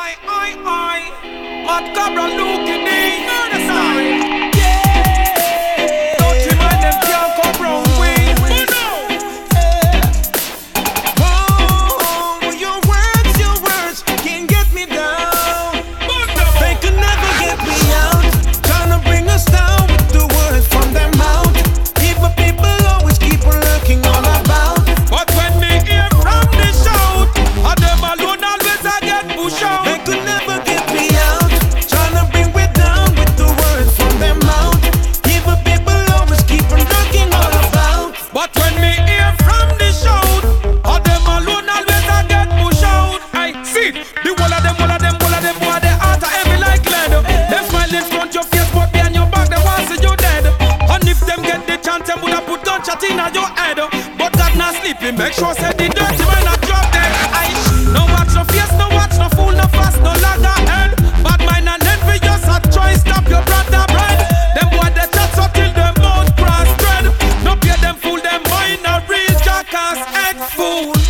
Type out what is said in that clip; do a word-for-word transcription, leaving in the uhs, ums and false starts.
I, I, I, Mad Cabra looking in the side. Yeah, don't you mind them can't come round way. Oh, your words, your words can't get me down. They could never get me out. Trying to bring us down with the words from their mouth. People, people always keep on looking all about. But when me hear from the shout, I them alone always I get push out. They could never get me out. Trying to bring me down with the words from their mouth. People, people always keep on looking all about. But when me hear from the shout, I them alone always I get push out. I see the whole of them, all of them, all of them, boy they heart are heavy like lead. Them smile in front your face, but behind your back they want see you dead. And if them get the chance, them woulda put gunshot in your head. But God not sleeping, make sure say the dirty man not drop dead. I no watch no face, no watch no fool, no fast, no lagger head. Bad mind and envious, a try stop your brother bread. Them boy they chat so till them mouth cross dread. No pay them fool, them mind a real jackass head fool.